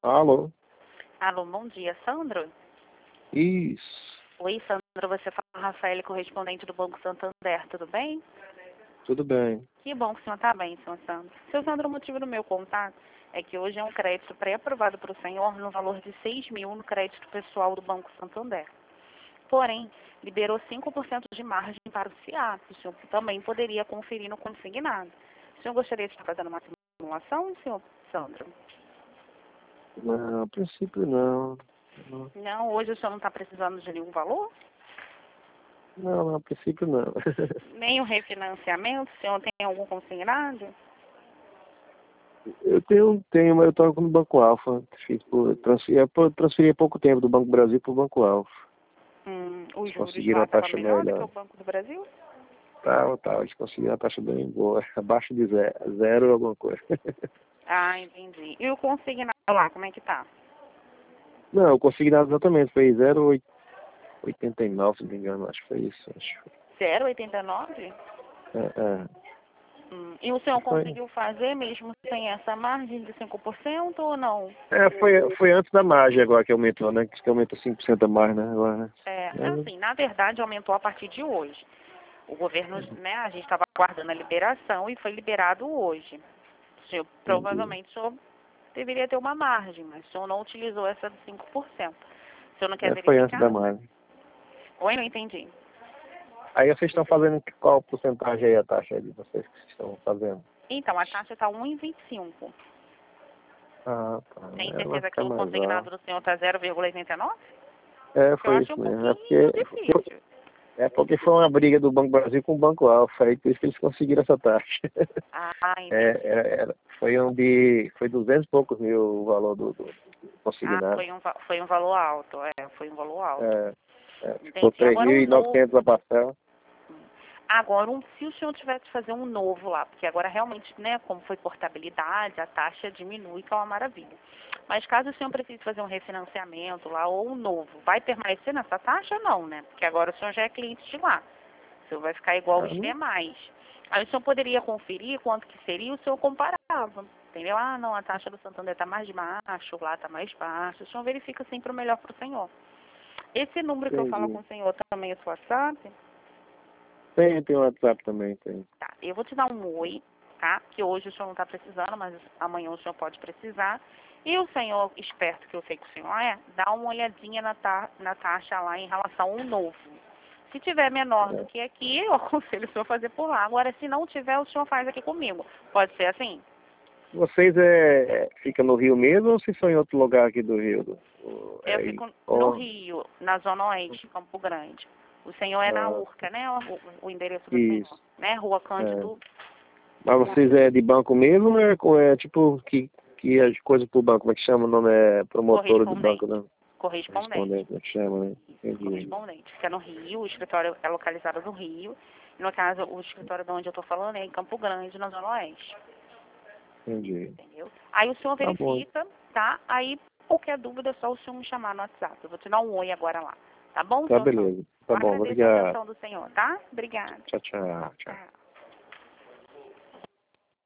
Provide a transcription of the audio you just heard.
Alô? Alô, bom dia, Sandro? Isso. Oi, Sandro, você fala Rafael, correspondente do Banco Santander, tudo bem? Tudo bem. Que bom que o senhor está bem, senhor Sandro. Seu Sandro, o motivo do meu contato é que hoje é um crédito pré-aprovado para o senhor no valor de 6 mil no crédito pessoal do Banco Santander. Porém, liberou 5% de margem para o CIAP. O senhor também poderia conferir no consignado. O senhor gostaria de estar fazendo uma simulação, senhor Sandro? Não, a princípio não. Não, Não, hoje o senhor não está precisando de nenhum valor? não, a princípio não. Nem o refinanciamento? O senhor tem algum consignado? Eu tenho, mas eu toco no Banco Alfa. Transferi há pouco tempo do Banco Brasil para o Banco Alfa. Os Eles juros conseguiram lá a estavam taxa melhor do que melhor. o Banco do Brasil? Eles conseguiram a taxa bem boa, abaixo de zero alguma coisa. Ah, entendi. E o consignado lá, como é que tá? Não, o consignado exatamente foi 0,89, se não me engano, acho que foi isso. 0,89? É. E o senhor Foi, conseguiu fazer mesmo sem essa margem de 5% ou não? foi antes da margem agora que aumentou, né? Que aumentou 5% a mais, né? Agora, né? Assim, na verdade aumentou a partir de hoje. O governo, né, a gente estava aguardando a liberação e foi liberado hoje. Provavelmente o senhor deveria ter uma margem, mas o senhor não utilizou essa de 5%. O senhor não quer Foi antes da verificar? margem. Oi, não entendi. Aí vocês estão fazendo qual porcentagem aí, a taxa aí de vocês que vocês estão fazendo? Então, a taxa está 1,25. Ah, tá. Tem Vai certeza que ficar o mais consignado alto. do senhor está 0,89? Eu Foi acho isso um mesmo. pouquinho difícil. Porque foi uma briga do Banco Brasil com o Banco Alfa, aí por isso que eles conseguiram essa taxa. Ah, entendi. Foi 200 e poucos mil o valor do Ah, consignado. foi um valor alto, foi um valor alto. Ficou Entendi. Agora um novo. 3.900 a parcela. Agora, se o senhor tivesse que fazer um novo lá, porque agora realmente, né, como foi portabilidade, a taxa diminui, que é uma maravilha. Mas caso o senhor precise fazer um refinanciamento lá ou um novo, vai permanecer nessa taxa ou não, né? Porque agora o senhor já é cliente de lá. O senhor vai ficar igual os demais. Aí o senhor poderia conferir quanto que seria, o senhor comparava. Entendeu? Ah, não, a taxa do Santander está mais baixa, lá está mais baixa. O senhor verifica sempre o melhor para o senhor. Esse número que eu falo com o senhor também é o WhatsApp? Tem um WhatsApp também, tem. Tá, eu vou te dar um oi, tá? Que hoje o senhor não está precisando, mas amanhã o senhor pode precisar. E o senhor, esperto que eu sei que o senhor dá uma olhadinha na taxa lá em relação ao novo. Se tiver menor do que aqui, eu aconselho o senhor fazer por lá. Agora, se não tiver, o senhor faz aqui comigo. Pode ser assim? Vocês ficam no Rio mesmo ou vocês são em outro lugar aqui do Rio? Eu fico no Rio, na Zona Oeste, Campo Grande. O senhor é na Urca, né? O endereço do senhor, né? Rua Cândido. Mas vocês de banco mesmo, né? Tipo, que é coisa pro banco, como é que chama? O nome é promotora do banco, né? Correspondente. Como é que chama, né? Entendi. Correspondente. Fica no Rio, o escritório é localizado no Rio. No caso, o escritório de onde eu estou falando é em Campo Grande, na Zona Oeste. Entendi. Entendeu? Aí o senhor Tá bom. verifica, tá? Aí, qualquer dúvida, é só o senhor me chamar no WhatsApp. Eu vou te dar um oi agora lá. Tá bom, Tá senhor? beleza. Tá bom, Agradeço a obrigado. atenção do senhor, tá? Obrigada. Tchau, tchau. Tchau.